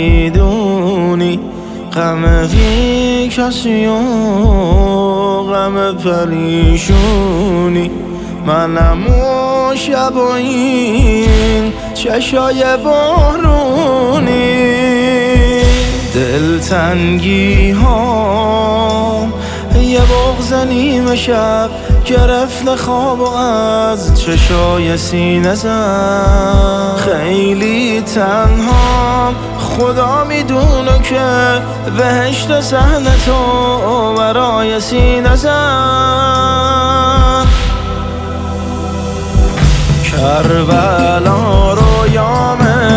میدونی غم بی کسی و غم پریشونی، منم و شب و این چشای بارونی. دلتنگی ها یه بغض نیمه شب گرفت خواب و از چشای سینه زد. خیلی تنها خدا میدونه که بهشت صحنه تو برای سینه زد. کربلا رویامه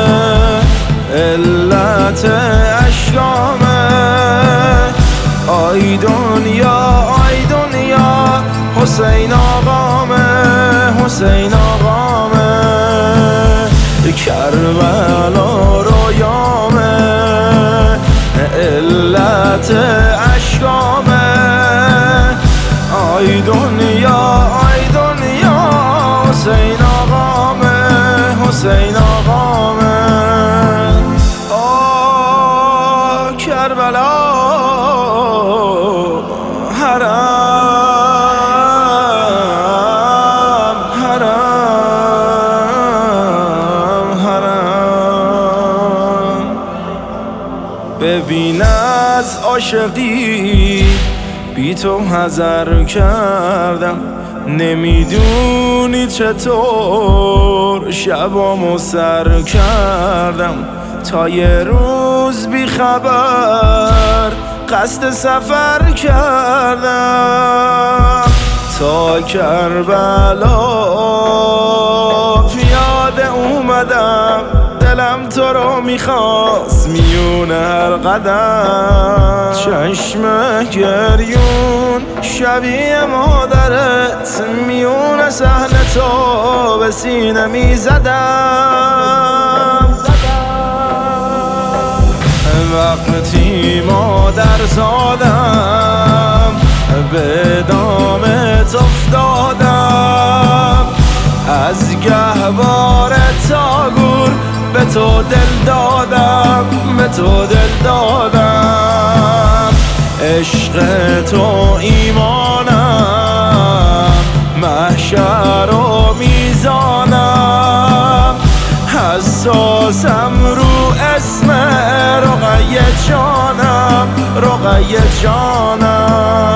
علت اشکامه، آی دنیا آی دنیا حسین آقامه حسین آقامه. کربلا رویامه علت اشکامه، آی دنیا آی دنیا حسین آقامه حسین آقامه. آه کربلا حرم حرم حرم. ببین از عاشقی بی تو حذر کردم، نمیدونی چطور شبامو سر کردم. تا یه روز بی خبر قصد سفر کردم، تا کربلا پیاده اومدم. دلم تو رو میخواست میونه هر قدم، چشم گریون شبیه مادرت میونه صحنه تو به سینه میزدم. وقتی مادر زادم به دامت افتادم، از گهواره تا گور به تو دل دادم به تو دل دادم. عشق تو ایمانم محشر و میزانم، حساسم رو اسم رقیه جانم رقیه جانم.